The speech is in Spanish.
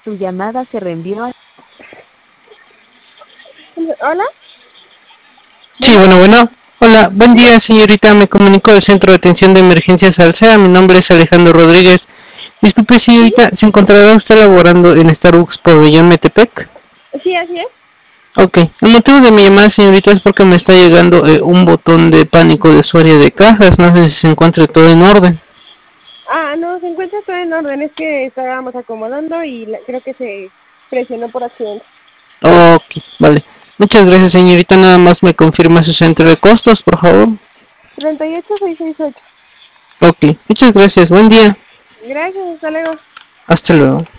Tu llamada se reenvió a... ¿Hola? Sí, bueno. Hola, buen día, señorita. Me comunico del Centro de Atención de Emergencias Alsea. Mi nombre es Alejandro Rodríguez. Disculpe, señorita, ¿se encontrará usted laborando en Starbucks Pabellón Metepec? Sí, así es. Ok, el motivo de mi llamada, señorita, es porque me está llegando un botón de pánico de su área de cajas. No sé si se encuentra todo en orden. No, se encuentra todo en orden. Es que estábamos acomodando y creo que se presionó por accidente. Ok, vale. Muchas gracias, señorita. Nada más me confirma su centro de costos, por favor. 38668. Ok, muchas gracias. Buen día. Gracias, hasta luego. Hasta luego.